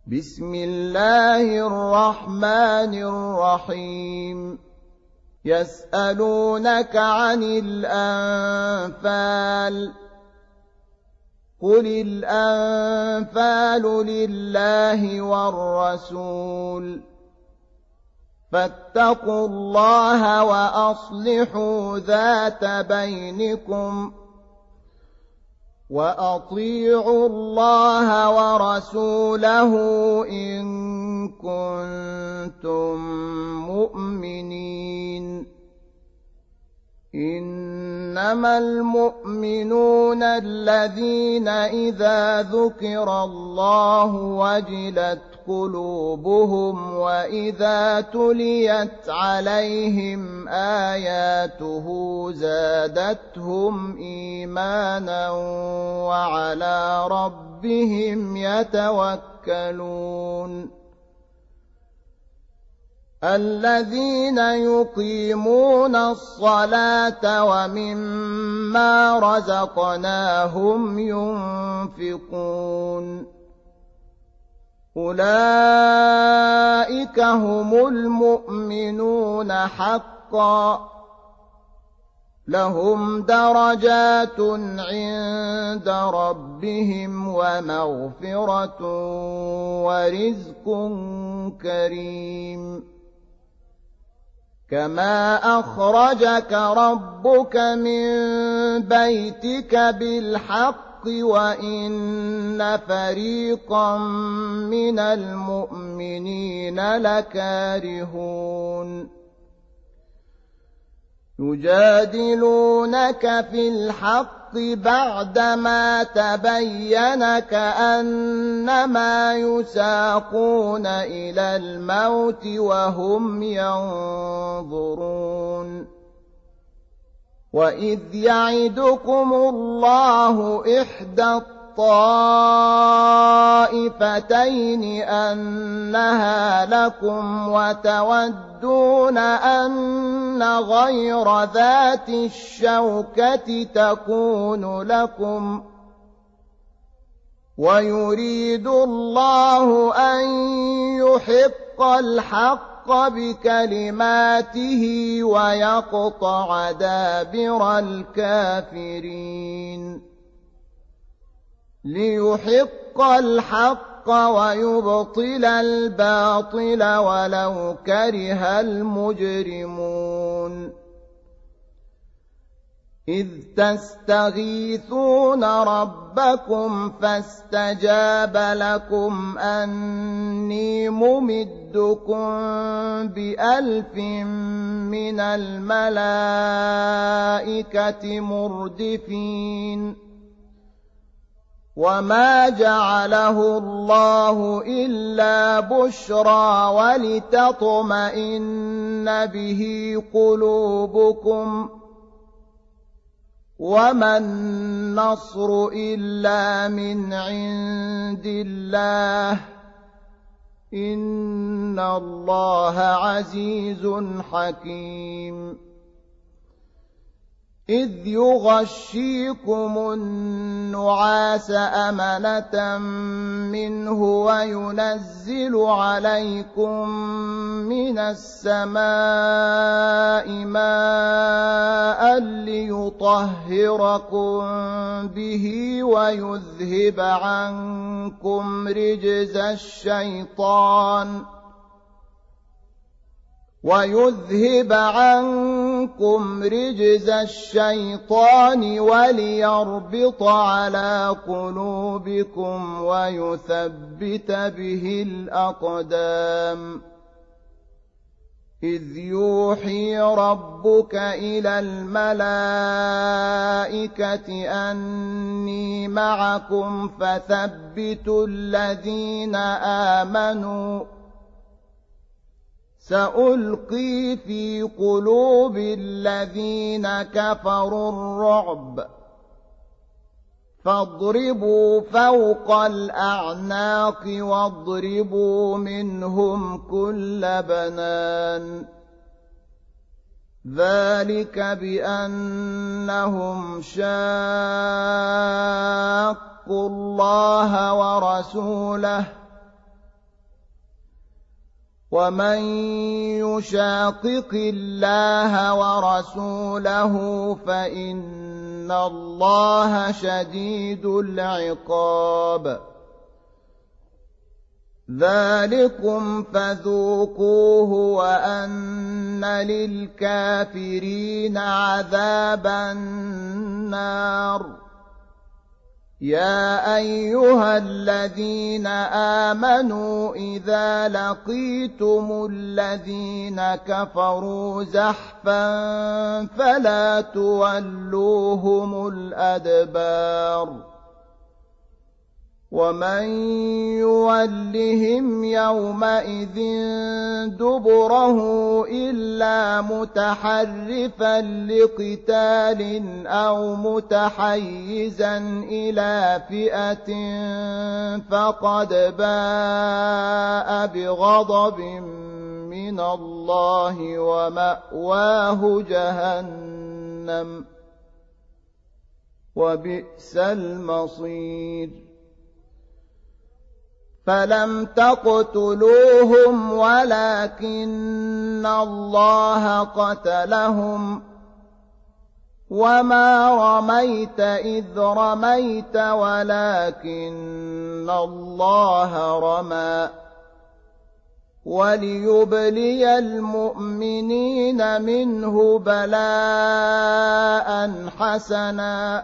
بسم الله الرحمن الرحيم يسألونك عن الأنفال قل الأنفال لله والرسول فاتقوا الله وأصلحوا ذات بينكم وأطيعوا الله ورسوله إن كنتم مؤمنين إنما المؤمنون الذين إذا ذكر الله وجلت قلوبهم وإذا تليت عليهم آياته زادتهم إيمانا وعلى ربهم يتوكلون الذين يقيمون الصلاة ومما رزقناهم ينفقون أولئك هم المؤمنون حقا لهم درجات عند ربهم ومغفرة ورزق كريم كما أخرجك ربك من بيتك بالحق وإن فريقا من المؤمنين لكارهون يجادلونك في الحق بعدما تبين كأنما يساقون إلى الموت وهم ينظرون وإذ يعدكم الله إحدى الطائفتين أنها لكم وتودون أن غير ذات الشوكة تكون لكم ويريد الله أن يحق الحق بكلماته ويقطع دابر الكافرين ليحق الحق ويبطل الباطل ولو كره المجرمون إذ تستغيثون ربكم فاستجاب لكم أني ممدكم ب1000 من الملائكة مردفين وما جعله الله إلا بشرى ولتطمئن به قلوبكم وما النصر إلا من عند الله إن الله عزيز حكيم إذ يغشيكم النعاس أمنة منه وينزل عليكم من السماء ماء ليطهركم به ويذهب عنكم رجز الشيطان وليربط على قلوبكم ويثبت به الأقدام إذ يوحي ربك إلى الملائكة أني معكم فثبتوا الذين آمنوا سألقي في قلوب الذين كفروا الرعب فاضربوا فوق الأعناق واضربوا منهم كل بنان ذلك بأنهم شاقوا الله ورسوله ومن يشاقق الله ورسوله فإن الله شديد العقاب. ذلكم فذوقوه وأن للكافرين عذاب النار. يا أيها الذين آمنوا إذا لقيتم الذين كفروا زحفا فلا تولوهم الأدبار. ومن يولهم يومئذ دبره إلا متحرفا لقتال أو متحيزا إلى فئة فقد باء بغضب من الله ومأواه جهنم وبئس المصير. فلم تقتلوهم ولكن الله قتلهم وما رميت إذ رميت ولكن الله رمى وليبلي المؤمنين منه بلاء حسنا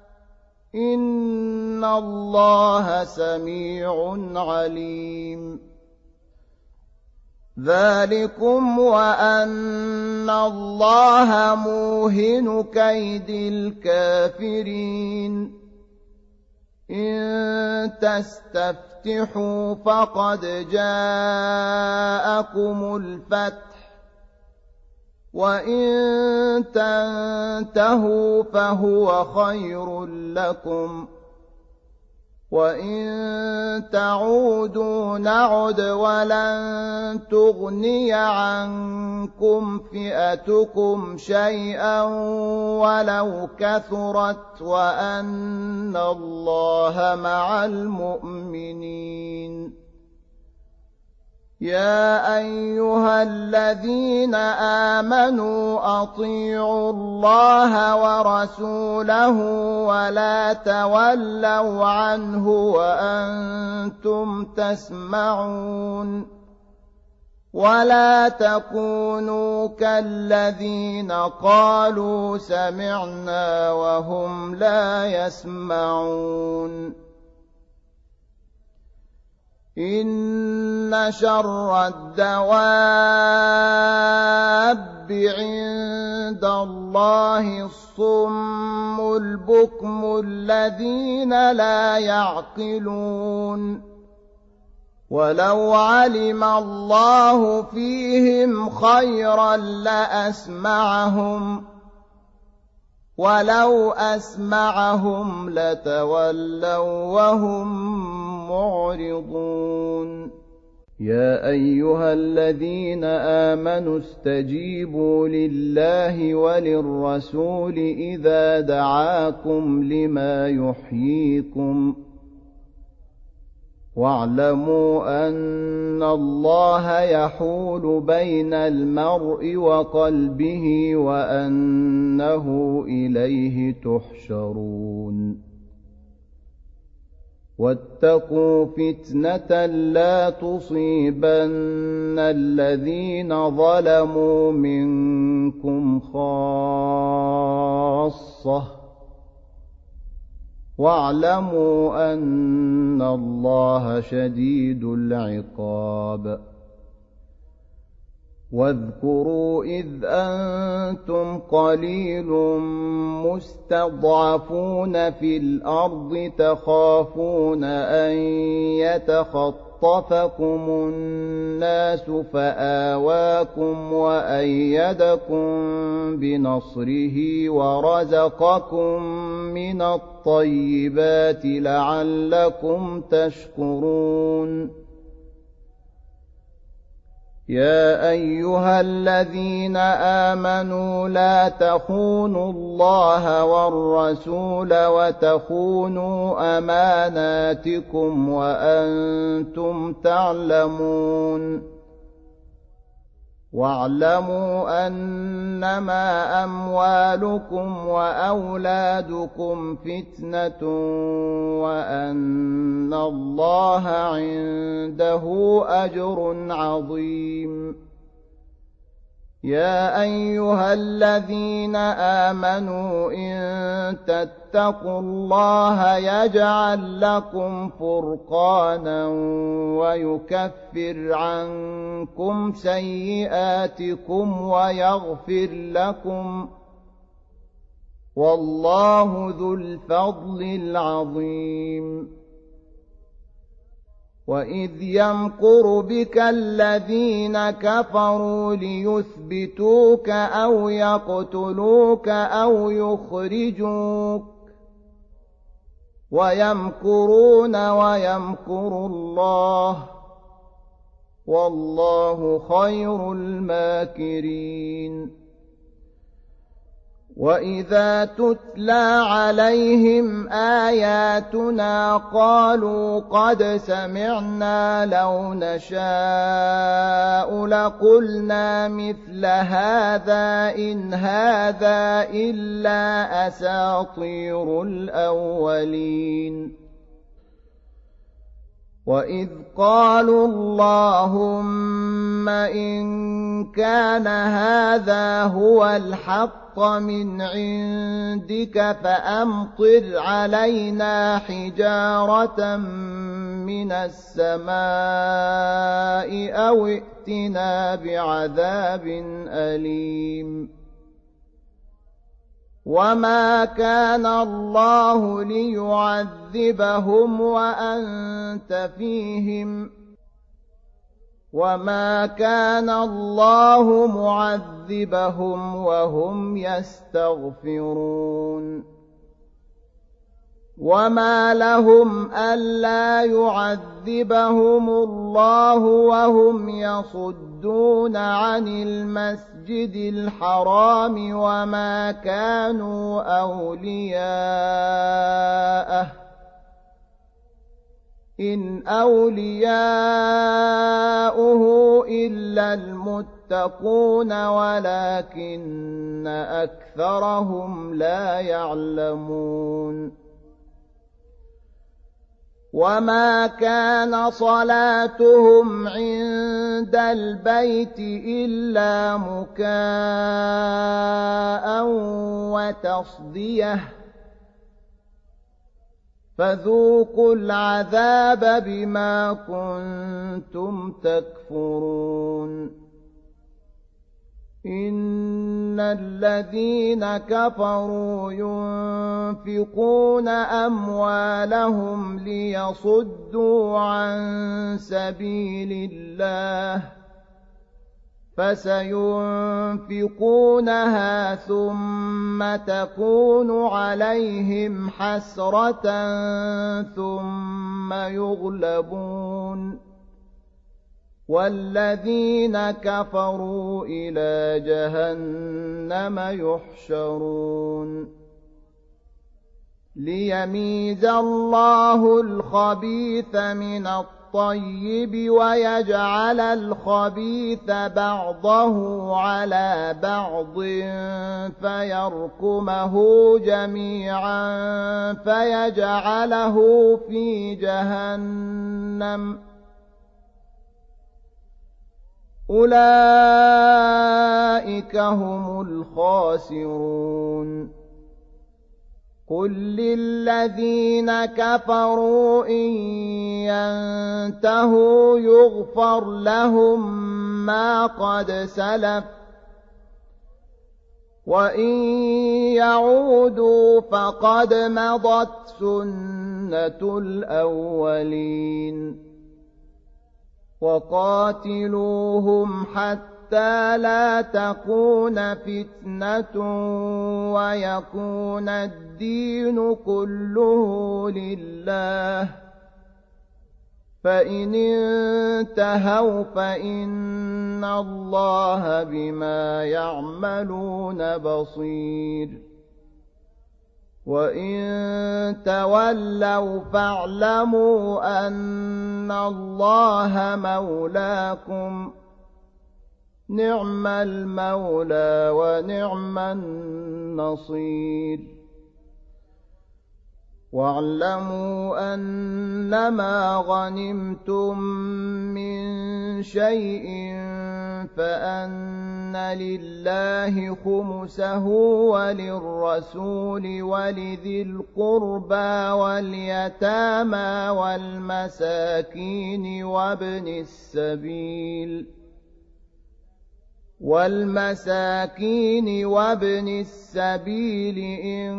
إن الله سميع عليم. ذلكم وأن الله موهن كيد الكافرين. إن تستفتحوا فقد جاءكم الفتح وإن تنتهوا فهو خير لكم وإن تعودوا نعد ولن تغني عنكم فئتكم شيئا ولو كثرت وأن الله مع المؤمنين. يا أيها الذين آمنوا أطيعوا الله ورسوله ولا تولوا عنه وأنتم تسمعون ولا تكونوا كالذين قالوا سمعنا وهم لا يسمعون. إن شر الدواب عند الله الصم البكم الذين لا يعقلون. ولو علم الله فيهم خيرا لأسمعهم ولو أسمعهم لتولوا وهم معرضون. يا أيها الذين آمنوا استجيبوا لله وللرسول إذا دعاكم لما يحييكم واعلموا أن الله يحول بين المرء وقلبه وأنه إليه تحشرون. واتقوا فتنة لا تصيبن الذين ظلموا منكم خاصة واعلموا أن الله شديد العقاب. واذكروا إذ أنتم قليل مستضعفون في الأرض تخافون أن يتخطفكم الناس فآواكم وأيدكم بنصره ورزقكم من الطيبات لعلكم تشكرون. يا أيها الذين آمنوا لا تخونوا الله والرسول وتخونوا أماناتكم وأنتم تعلمون. واعلموا أنما أموالكم وأولادكم فتنة وأن الله عنده أجر عظيم. يا أيها الذين آمنوا إن تتقوا الله يجعل لكم فرقانا ويكفر عنكم سيئاتكم ويغفر لكم، والله ذو الفضل العظيم. وإذ يمكر بك الذين كفروا ليثبتوك أو يقتلوك أو يخرجوك ويمكرون ويمكر الله، والله خير الماكرين. وإذا تتلى عليهم آياتنا قالوا قد سمعنا لو نشاء لقلنا مثل هذا إن هذا إلا أساطير الأولين. وإذ قالوا اللهم إن كان هذا هو الحق من عندك فأمطر علينا حجارة من السماء أو ائتنا بعذاب أليم. وما كان الله ليعذبهم وأنت فيهم وما كان الله معذبهم وهم يستغفرون. وما لهم ألا يعذبهم الله وهم يصدون عن المسجد الحرام وما كانوا أولياءه إن أولياؤه إلا المتقون ولكن أكثرهم لا يعلمون. وما كان صلاتهم عند البيت إلا مكاء وتصدية فذوقوا العذاب بما كنتم تكفرون. إن الذين كفروا ينفقون أموالهم ليصدوا عن سبيل الله فسينفقونها ثم تكون عليهم حسرة ثم يغلبون والذين كفروا إلى جهنم يحشرون. ليميز الله الخبيث من الطيب ويجعل الخبيث بعضه على بعض فيركمه جميعا فيجعله في جهنم أولئك هم الخاسرون. قل للذين كفروا إن ينتهوا يغفر لهم ما قد سلف وإن يعودوا فقد مضت سنة الأولين. وقاتلوهم حتى لا تكون فتنة ويكون الدين كله لله فإن انتهوا فإن الله بما يعملون بصير. وإن تولوا فاعلموا أن الله مولاكم نعم المولى ونعم النصير واعلموا أنما غنمتم من شيء فأن لله خمسه وللرسول ولذي القربى واليتامى والمساكين وابن السبيل إن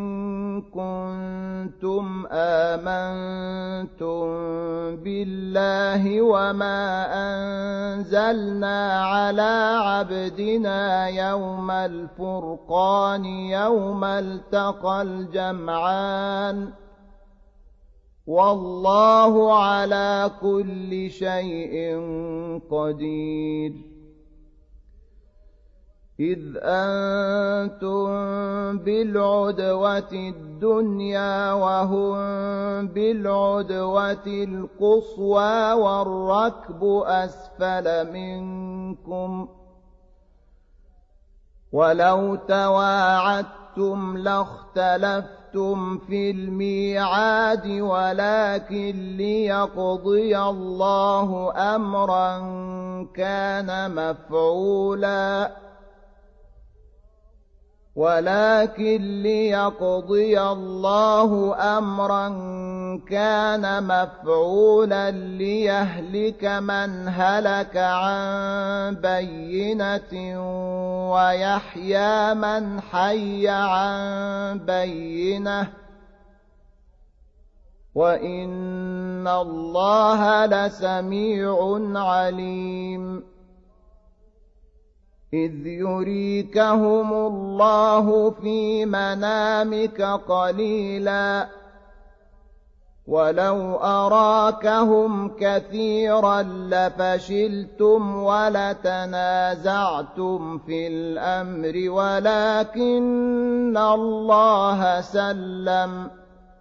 كنتم آمنتم بالله وما أنزلنا على عبدنا يوم الفرقان يوم التقى الجمعان والله على كل شيء قدير إذ أنتم بالعدوة الدنيا وهم بالعدوة القصوى والركب أسفل منكم ولو تواعدتم لاختلفتم في الميعاد ولكن ليقضي الله أمرا كان مفعولا ليهلك من هلك عن بينة ويحيى من حي عن بينة وإن الله لسميع عليم إذ يريكهم الله في منامك قليلا ولو أراكهم كثيرا لفشلتم ولتنازعتم في الأمر ولكن الله سلم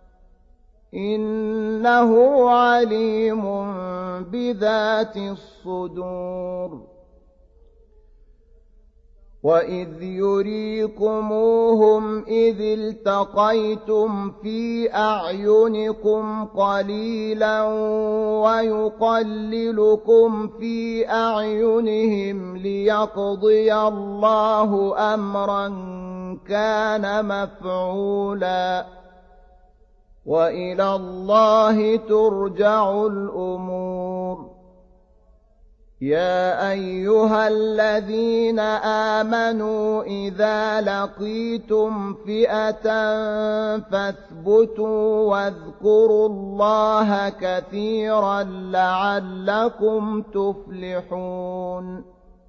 إنه عليم بذات الصدور وإذ يريكموهم إذ التقيتم في أعينكم قليلا ويقللكم في أعينهم ليقضي الله أمرا كان مفعولا وإلى الله ترجع الأمور يا أيها الذين آمنوا إذا لقيتم فئة فاثبتوا واذكروا الله كثيرا لعلكم تفلحون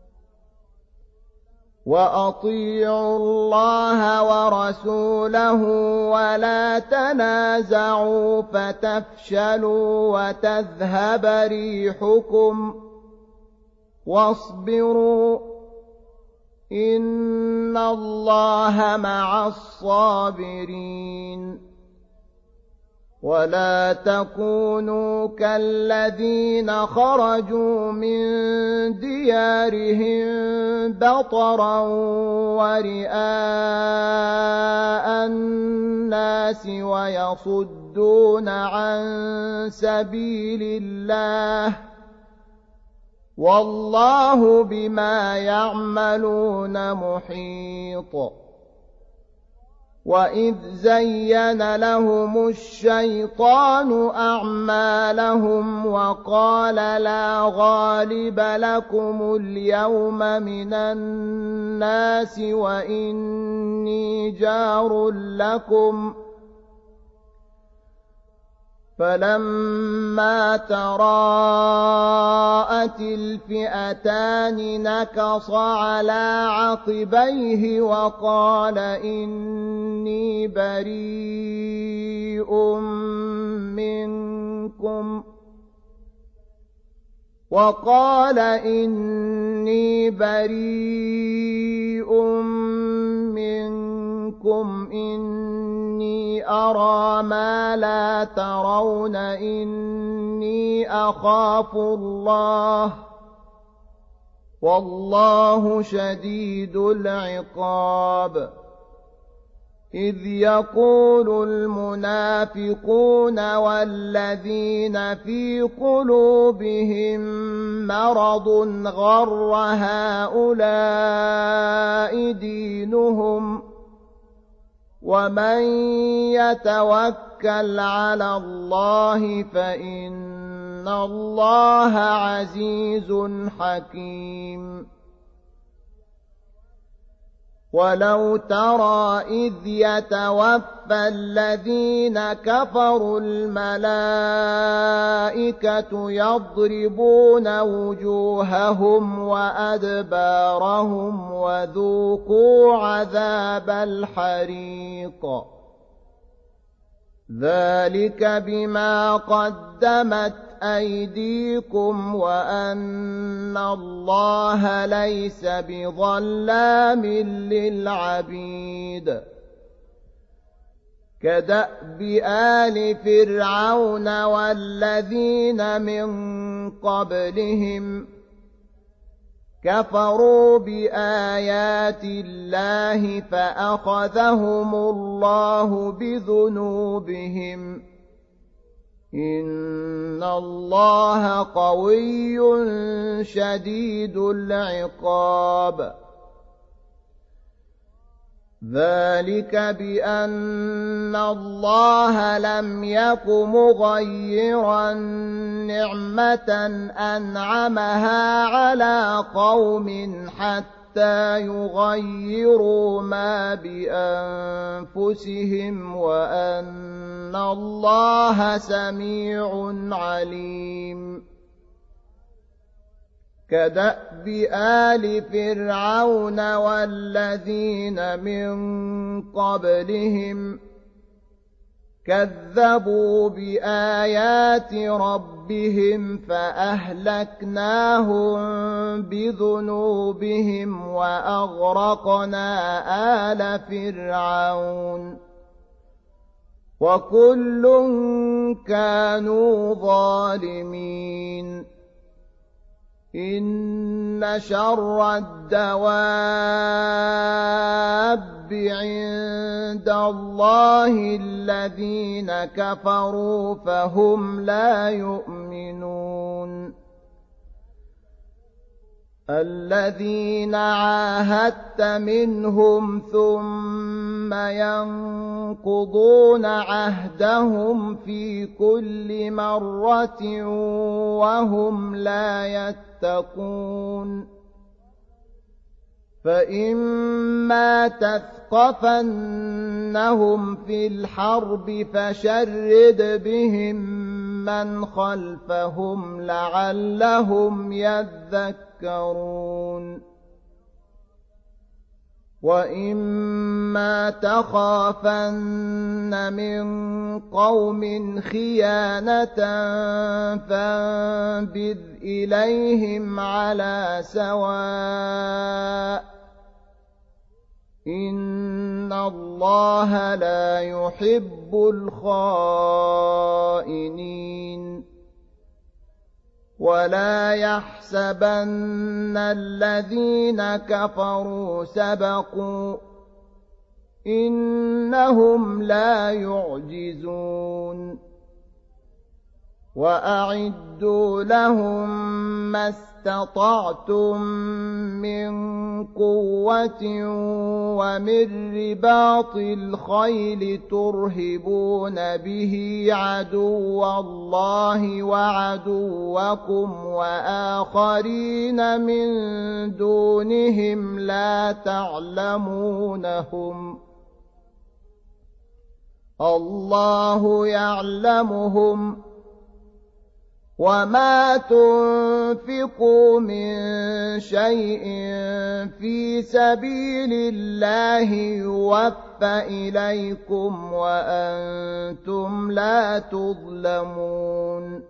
وأطيعوا الله ورسوله ولا تنازعوا فتفشلوا وتذهب ريحكم واصبروا إن الله مع الصابرين ولا تكونوا كالذين خرجوا من ديارهم بطرا ورئاء الناس ويصدون عن سبيل الله والله بما يعملون محيط وإذ زين لهم الشيطان أعمالهم وقال لا غالب لكم اليوم من الناس وإني جار لكم فلما تراءت الفئتان نكص على عقبيه وقال إني بريء منكم إني أرى ما لا ترون إني أخاف الله والله شديد العقاب. إذ يقول المنافقون والذين في قلوبهم مرض غر هؤلاء دينهم ومن يتوكل على الله فإن الله عزيز حكيم. ولو ترى إذ يتوفى الذين كفروا الملائكة يضربون وجوههم وأدبارهم وذوقوا عذاب الحريق ذلك بما قدمت أيديكم وأن الله ليس بظلام للعبيد. كدأب آل فرعون والذين من قبلهم كفروا بآيات الله فأخذهم الله بذنوبهم إن الله قوي شديد العقاب. ذلك بأن الله لم يك مغيرا نعمة أنعمها على قوم حتى يغيروا ما بأنفسهم وأن الله سميع عليم. كدأب آل فرعون والذين من قبلهم كذبوا بآيات ربهم فأهلكناهم بذنوبهم وأغرقنا آل فرعون وكل كانوا ظالمين. إن شر الدواب عند الله الذين كفروا فهم لا يؤمنون. الذين عاهدت منهم ثم ينقضون عهدهم في كل مرة وهم لا يتقون. فإما تثقفنهم في الحرب فشرد بهم من خلفهم لعلهم يذكرون. وإما تخافن من قوم خيانة فانبذ إليهم على سواء إن الله لا يحب الخائنين. ولا يحسبن الذين كفروا سبقوا إنهم لا يعجزون. وأعدوا لهم ما استطعتم من قوة ومن رباط الخيل ترهبون به عدو الله وعدوكم وآخرين من دونهم لا تعلمونهم الله يعلمهم. وما تنفقوا من شيء في سبيل الله يوفى إليكم وأنتم لا تظلمون.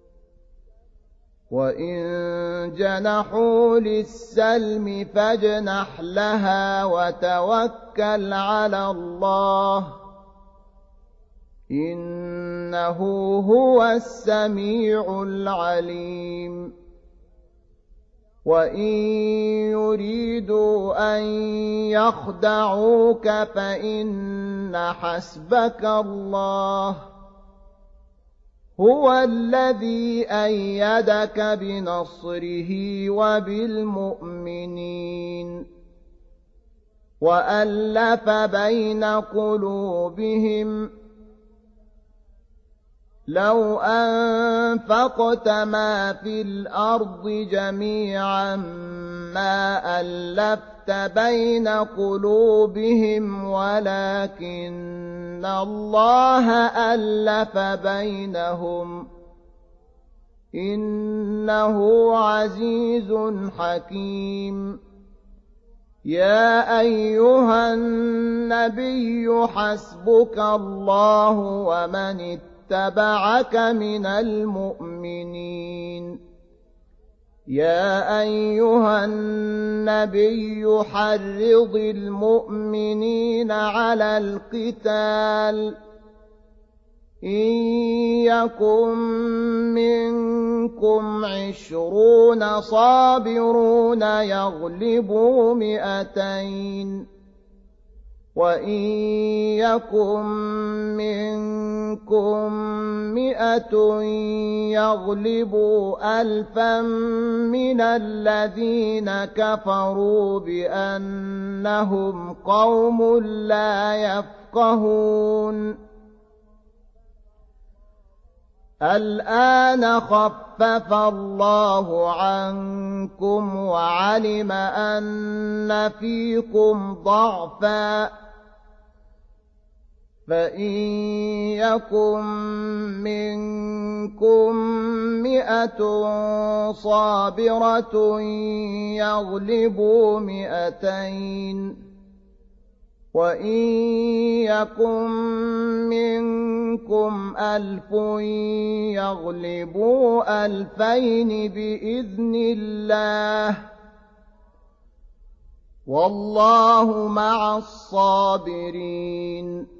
وإن جنحوا للسلم فاجنح لها وتوكل على الله إنه هو السميع العليم. وإن يريدوا أن يخدعوك فإن حسبك الله هو الذي أيدك بنصره وبالمؤمنين وألف بين قلوبهم لو أنفقت ما في الأرض جميعا ما ألفت بين قلوبهم ولكن الله ألف بينهم إنه عزيز حكيم يا أيها النبي حسبك الله ومن اتبعك من المؤمنين يا أيها النبي حرض المؤمنين على القتال إن يكن منكم 20 صابرون يغلبوا 200 وإن يكن منكم 100 يغلبوا 1000 من الذين كفروا بأنهم قوم لا يفقهون الآن خفف الله عنكم وعلم أن فيكم ضعفا فإن يكن منكم 100 صابرة يغلبوا 200 وإن يكن منكم 1000 يغلبوا 2000 بإذن الله والله مع الصابرين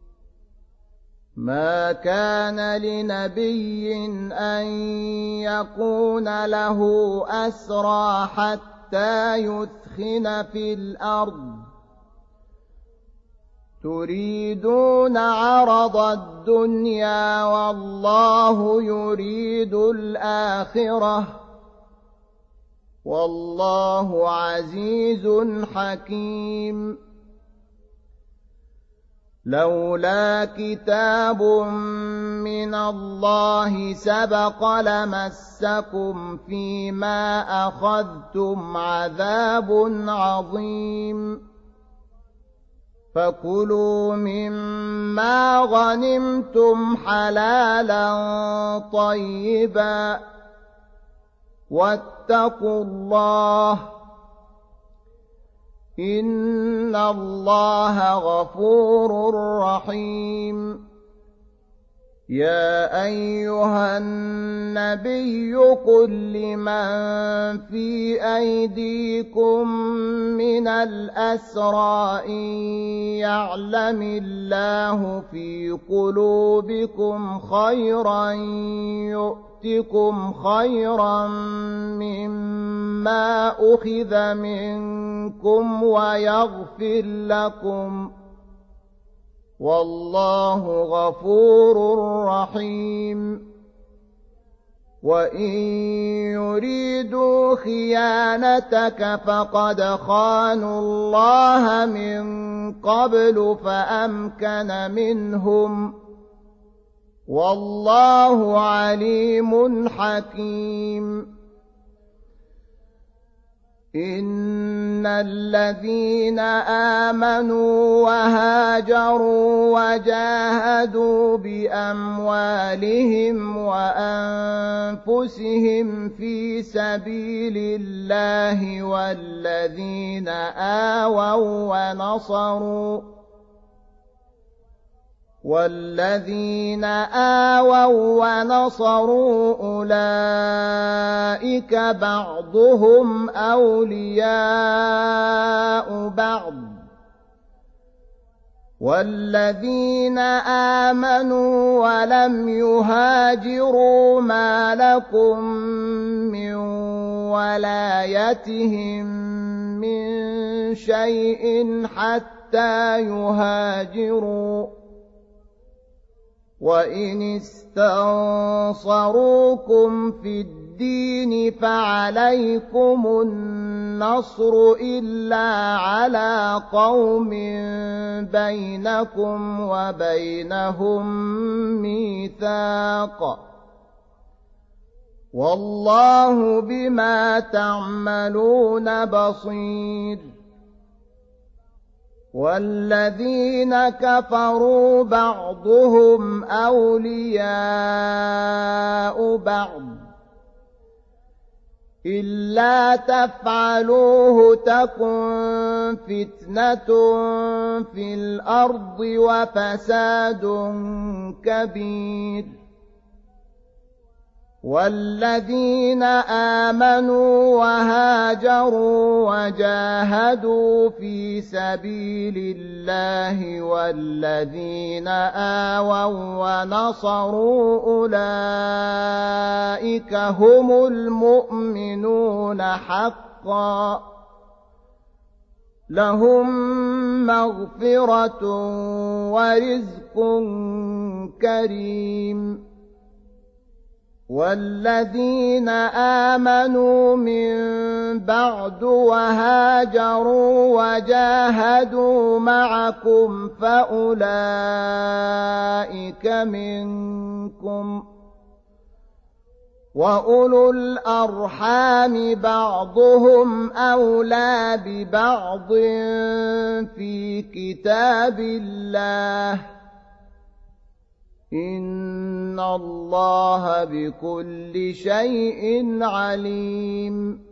ما كان لنبي أن يكون له أسرى حتى يثخن في الأرض تريدون عرض الدنيا والله يريد الآخرة والله عزيز حكيم لولا كتاب من الله سبق لمسكم فيما أخذتم عذاب عظيم فكلوا مما غنمتم حلالا طيبا واتقوا الله إن الله غفور رحيم يا أيها النبي قل لمن في أيديكم من الأسرى إن يعلم الله في قلوبكم خيرا يؤتكم خيرا مما أخذ منكم ويغفر لكم والله غفور رحيم وإن يريدوا خيانتك فقد خانوا الله من قبل فأمكن منهم والله عليم حكيم إن الذين آمنوا وهاجروا وجاهدوا بأموالهم وأنفسهم في سبيل الله والذين آووا ونصروا أولئك بعضهم أولياء بعض والذين آمنوا ولم يهاجروا ما لكم من ولايتهم من شيء حتى يهاجروا وإن استنصروكم في الدين فعليكم النصر إلا على قوم بينكم وبينهم ميثاق والله بما تعملون بصير والذين كفروا بعضهم أولياء بعض إلا تفعلوه تكن فتنة في الأرض وفساد كبير والذين آمنوا وهاجروا وجاهدوا في سبيل الله والذين آووا ونصروا أولئك هم المؤمنون حقا لهم مغفرة ورزق كريم والذين آمنوا من بعد وهاجروا وجاهدوا معكم فأولئك منكم وأولو الأرحام بعضهم أولى ببعض في كتاب الله إن الله بكل شيء عليم